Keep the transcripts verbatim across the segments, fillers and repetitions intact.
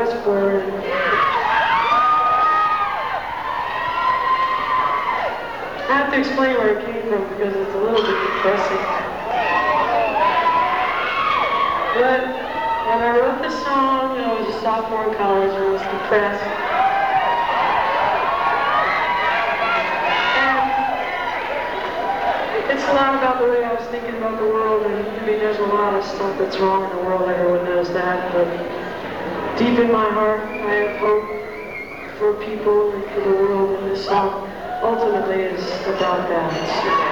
fast forward. I have to explain where it came from because it's a little bit depressing. But when I wrote this song, I was a sophomore in college and I was depressed. And it's a lot about the way I was thinking about the world, and I mean, there's a lot of stuff that's wrong in the world, everyone knows that, but deep in my heart, I have hope for people and for the world, and this song ultimately is about that.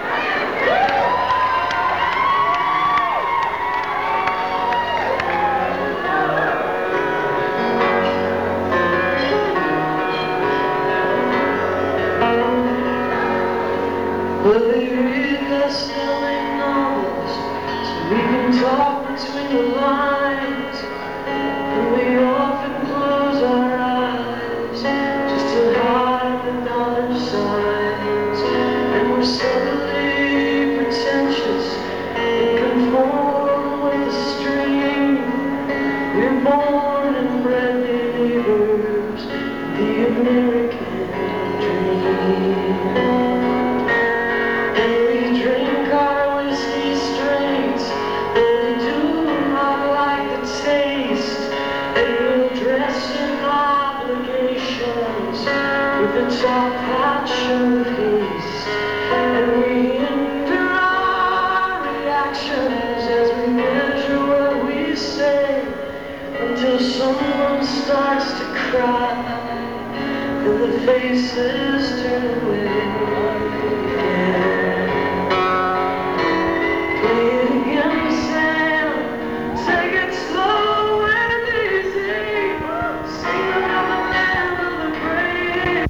Well, they read best-selling novels, so we can talk between the lines, and we often close our eyes just to hide the dollar signs, and we're subtly pretentious and conform with the stream. We're born and bred believers in the American dream. The top hat show haste, and we endure our reactions as we measure what we say, until someone starts to cry and the faces turn away again. Play it again, Sam, take it slow and easy, sing about the land of the brave.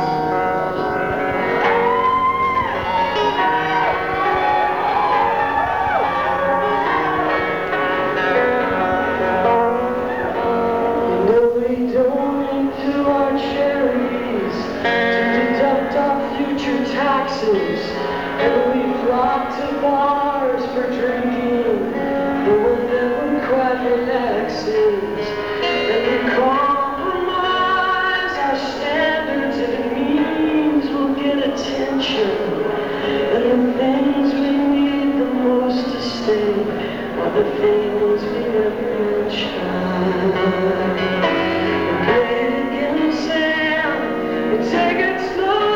And we flock to bars for drinking, but we'll never quite relaxes. And we compromise our standards if it means we'll get attention. And the things we need the most to stay are the things we never mention. Play it again, Sam, and take it slow.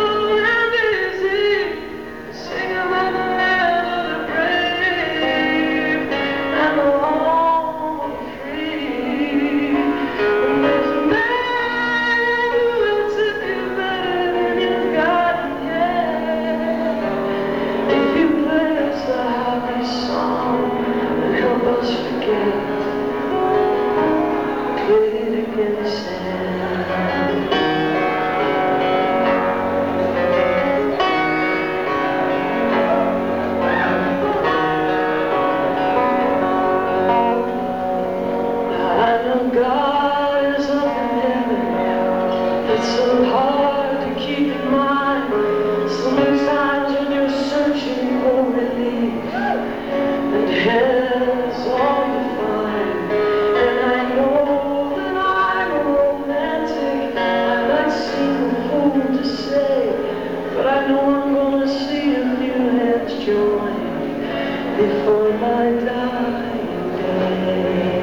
God is up in heaven, it's so hard to keep in mind. Sometimes when you're searching for relief, and hell is all you find. And I know that I'm a romantic, I might seem a fool to say, but I know I'm gonna see a few hands join before my dying day.